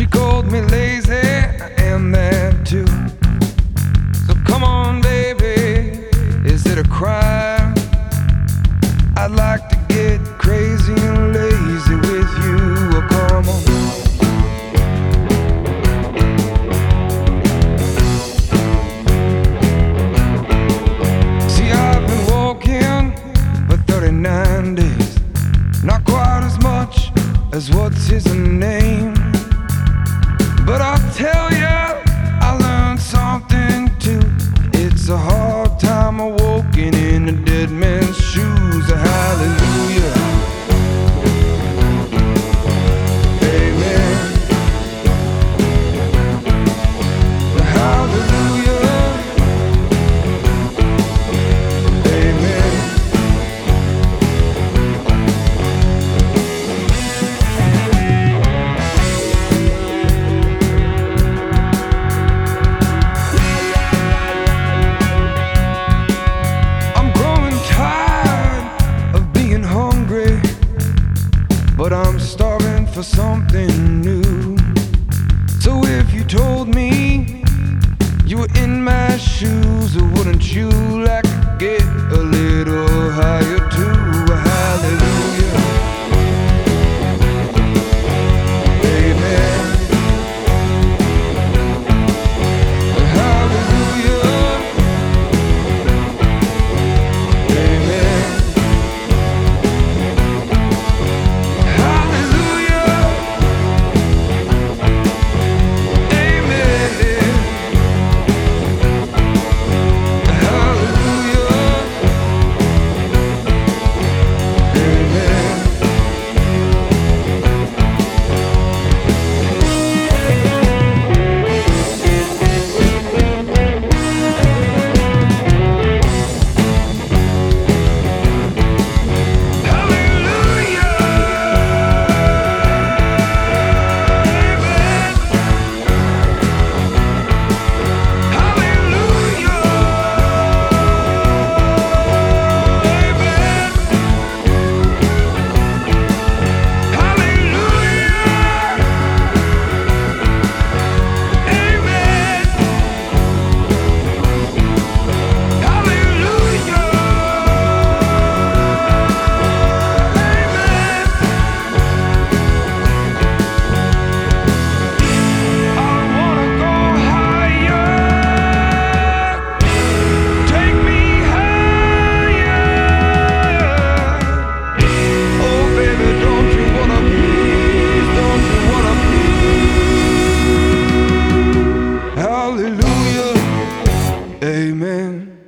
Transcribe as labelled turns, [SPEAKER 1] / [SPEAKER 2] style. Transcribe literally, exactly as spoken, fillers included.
[SPEAKER 1] called me lazy, I am that too. So come on, baby, is it a crime? I'd like to get crazy and lazy with you. Oh, come on. See, I've been walking for thirty-nine days, not quite as much as what's his name, but I'll tell ya, I learned something too. It's a hard time walking in a dead man's shoes. Hallelujah, amen. Hallelujah, amen. But I'm starving for something new. So if you told me you were in my shoes, wouldn't you like to get a little higher too? Hallelujah, amen. Hallelujah, amen. Hallelujah, amen.